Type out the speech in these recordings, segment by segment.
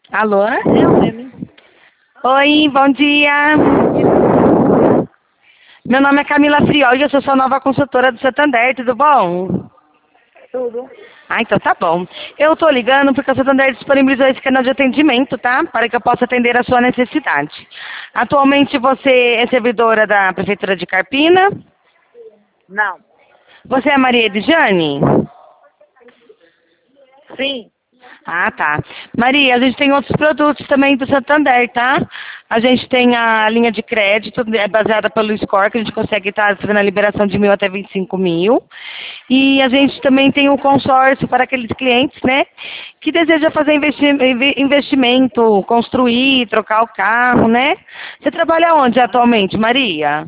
Alô? Eu mesmo. Oi, bom dia. Meu nome é Camila Friol e eu sou sua nova consultora do Santander, tudo bom? Tudo. Ah, então tá bom. Eu tô ligando porque o Santander disponibilizou esse canal de atendimento, tá? Para que eu possa atender a sua necessidade. Atualmente você é servidora da Prefeitura de Carpina? Não. Você é Maria Edjane? Sim. Ah, tá. Maria, a gente tem outros produtos também do Santander, tá? A gente tem a linha de crédito, é baseada pelo score, que a gente consegue estar fazendo a liberação de 1.000 até 25.000. E a gente também tem o consórcio para aqueles clientes, né, que desejam fazer investimento, construir, trocar o carro, né? Você trabalha onde atualmente, Maria?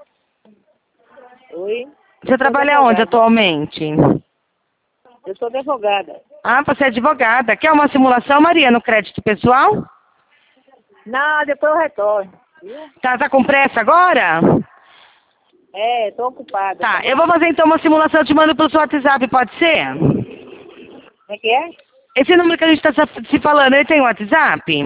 Oi. Você Eu sou trabalha onde advogada. atualmente? Eu sou advogada. Ah, você é advogada. Quer uma simulação, Maria, no crédito pessoal? Não, depois eu retorno. Viu? Tá com pressa agora? É, tô ocupada. Tá, eu vou fazer então uma simulação, eu te mando pelo seu WhatsApp, pode ser? Como é que é? Esse número que a gente está se falando, ele tem WhatsApp?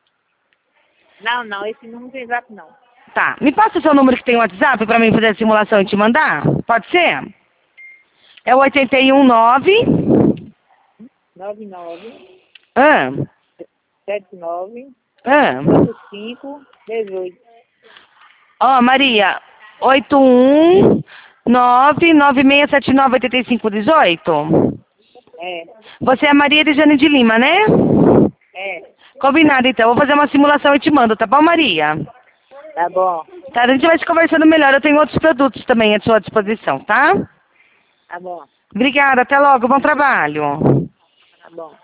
Não, esse não tem zap não. Tá, me passa o seu número que tem WhatsApp para mim fazer a simulação e te mandar? Pode ser? É o 819... 99 Ah, 79 ah. 55 18. Ó, Maria, 81996798518. É, Você é Maria Edjane de Lima, né? é. Combinado, então. Vou fazer uma simulação e te mando, tá bom, Maria? Tá bom. Tá, a gente vai te conversando melhor. Eu tenho outros produtos também à sua disposição, tá? Tá bom. Obrigada, até logo. Bom trabalho. Tá bom.